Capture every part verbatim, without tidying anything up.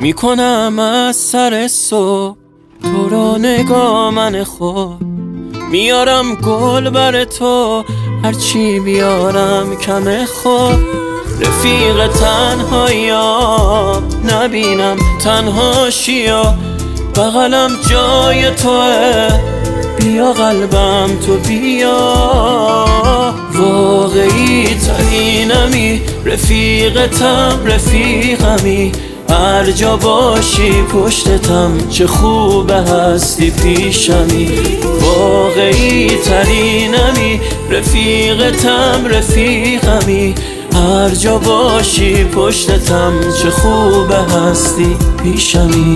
میکنم از سر صبح تو رو نگاه من خود، میارم گل بر تو هرچی بیارم کم خود. رفیق تنهاییام نبینم تنهاشیا، بغلم جای توه، بیا قلبم تو بیا. واقعی ترینمی، رفیقتم رفیقمی، هر جا باشی پشتتم، چه خوبه هستی پیشمی. واقعی ترینمی، رفیقتم رفیقمی، هر جا باشی پشتتم، چه خوبه هستی پیشمی.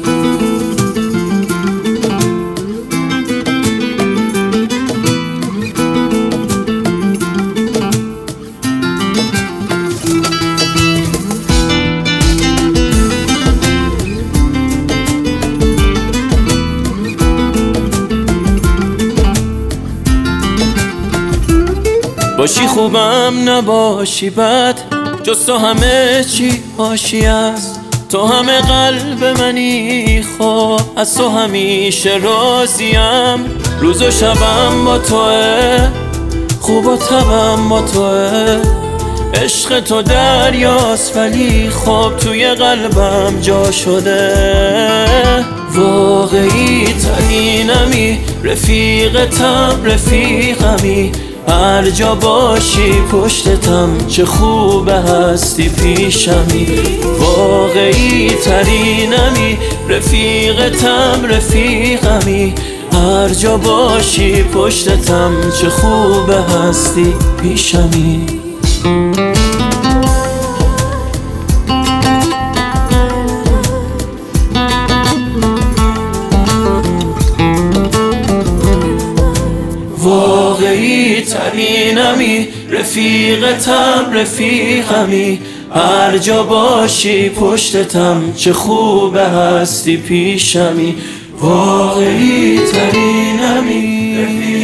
باشی خوبم نباشی بد، جز تو همه چی باشی است. تو همه قلب منی، خب از تو همیشه راضیم. روز و شبم با توه، خوب و تبم با توه. عشق تو دریاست ولی خب توی قلبم جا شده. واقعی ترینمی، رفیقتم رفیقمی، هر جا باشی پشتتم، چه خوبه هستی پیشمی. واقعی ترینمی، رفیقتم رفیقمی، هر جا باشی پشتتم، چه خوبه هستی پیشمی. واقعی ترینمی، رفیقتم رفیقمی، هر جا باشی پشتتم، چه خوبه هستی پیشمی. واقعی ترینمی.